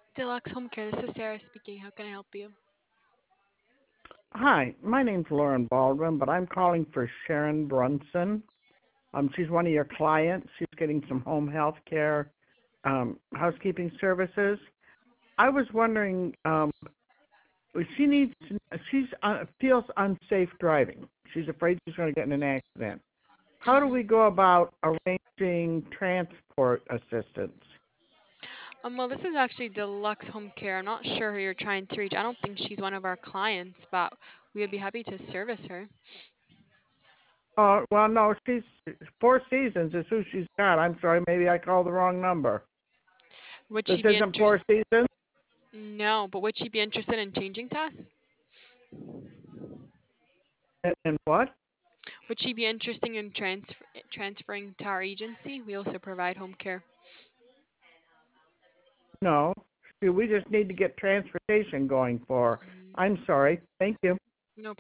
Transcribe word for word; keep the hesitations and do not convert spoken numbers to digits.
Deluxe Home Care. This is Sarah speaking. How can I help you? Hi, my name's Lauren Baldwin, but I'm calling for Sharon Brunson. Um, she's one of your clients. She's getting some home health care um, housekeeping services. I was wondering, um, she needs, she's uh, feels unsafe driving. She's afraid she's going to get in an accident. How do we Mm-hmm. go about arranging transport assistance? Um, well, this is actually Deluxe Home Care. I'm not sure who you're trying to reach. I don't think she's one of our clients, but we would be happy to service her. Oh, well, no, she's Four Seasons is who she's got. I'm sorry, maybe I called the wrong number. Would This she be isn't interested? Four Seasons? No, but would she be interested in changing to us? And, and what? Would she be interested in transfer transferring to our agency? We also provide home care. No. See, we just need to get transportation going for her. Mm. I'm sorry. Thank you.